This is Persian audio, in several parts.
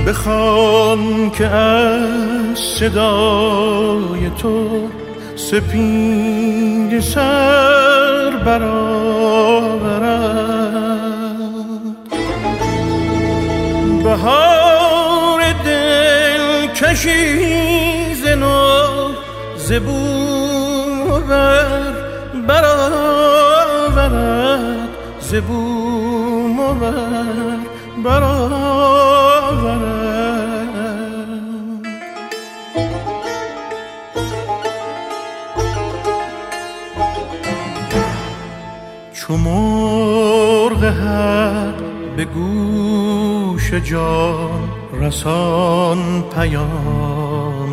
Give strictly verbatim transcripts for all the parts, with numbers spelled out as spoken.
بخوان که از صدای تو سپید سر برآورد. بهار دل کشی ز نو ز بوم بر برآورد، ز بوم بر برآورد. چو مرغ هر به گوش جان رسان پیام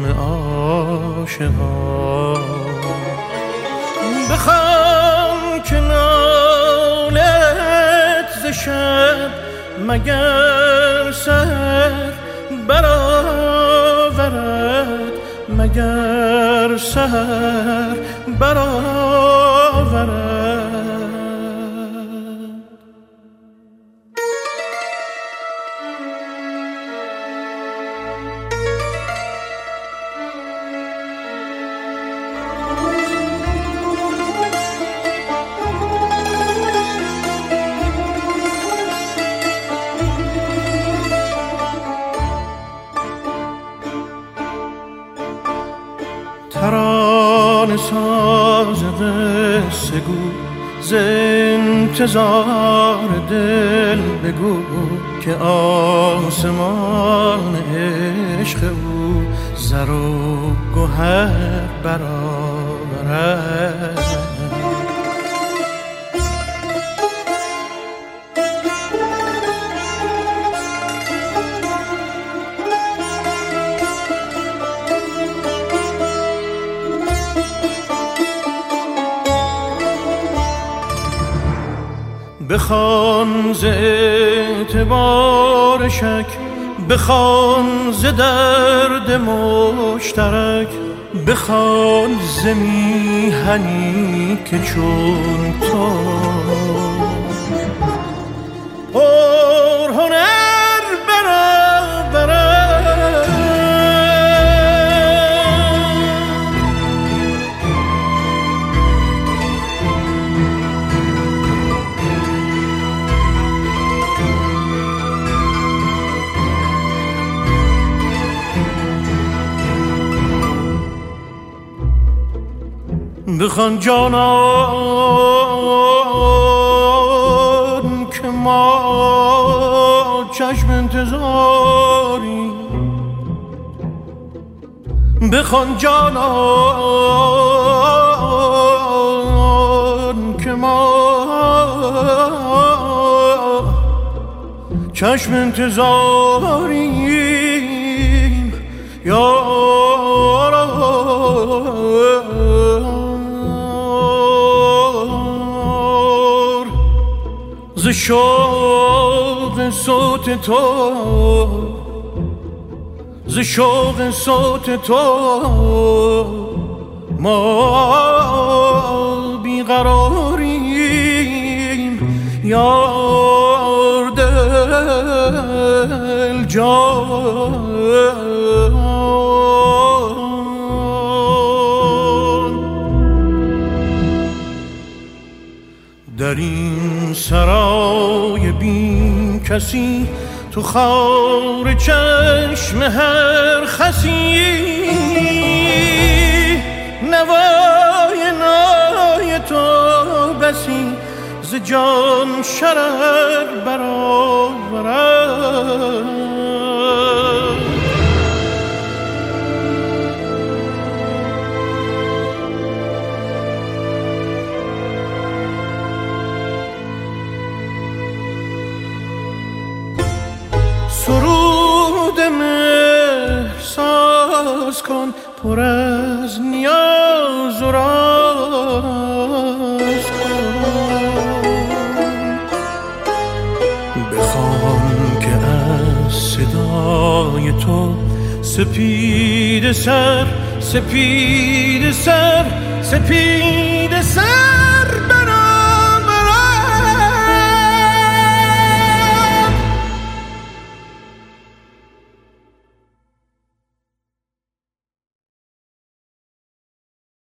عاشقان. بخوان که نالت ز شب مگر سحر برآورد، مگر سحر برآورد. ترانه ساز قصه گو ز انتظار دل بگو که آسمان عشق او زر و گوهر برآورد. بخوان ز اعتبار شک، بخوان ز درد مشترک، بخوان ز میهنی که چون تو پر هنر برآورد. بخوان جانان که ما چشم انتظاری، بخوان جانان که ما چشم انتظاریم یارا. ز شوق صوت تو، ز شوق صوت تو ما بیقراریم یار دل جان. در این سرای بی کسی تو خار چشم هر خسی، نوای نای تو بسی ز جان شرر برآورد. سرود مهر ساز کن پر از نیاز و راز کن. بخوان که از صدای تو سپید سر، سپید سر، سپید سر